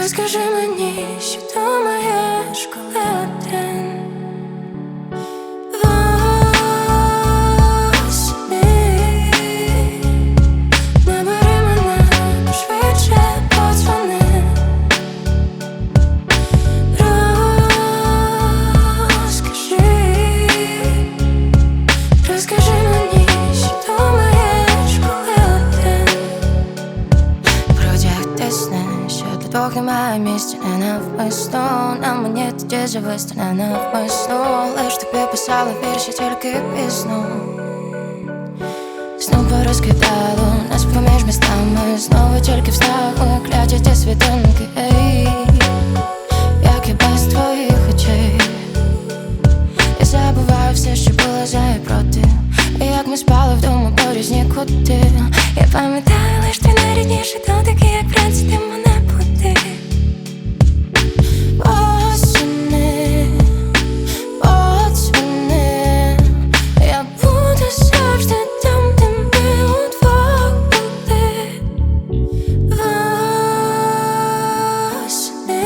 Розкажи мені, що думаєш, коли один восени. Набери мене, швидше подзвони. Розкажи мені, що думаєш, коли один. Протяг тисне, що для двох немає місця, не навмисно. На мені тоді зависти не навмисно. Лиш тобі писала вірші, тільки пізно. Знов порозкидало нас поміж містами. Знову тільки в снах кляті ті світинки. Як і без твоїх очей. Я забуваю все, що було за і проти. І як ми спали вдома по різні кути. Я пам'ятаю лиш твій найрідніший дотик, як вранці ти мене будив. Осени, подзвони. Я буду завжди там, де ми удвох були. Осени.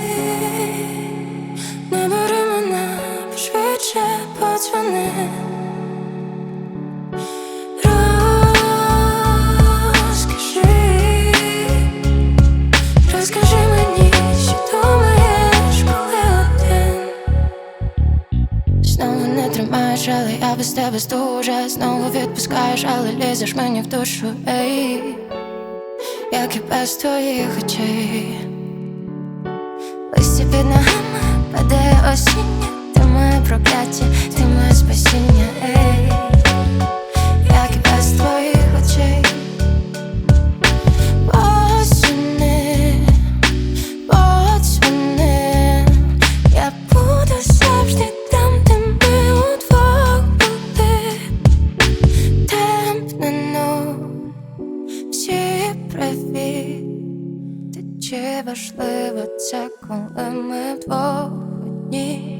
Набери мене, пошвидше подзвони. Розкажи мені, що думаєш, коли один. Знову не тримаєш, але я без тебе здужа. Знову відпускаєш, але лізеш мені в душу. Як і без твоїх очей. Листя під ногами падає осіння. Ти моє прокляття, ти моє спасіння. Як і без твоїх очей. Осени, подзвони. Я буду завжди там, де ми удвох були. Темп не нуль, всі праві. Та чи важливо це, коли ми вдвох одні?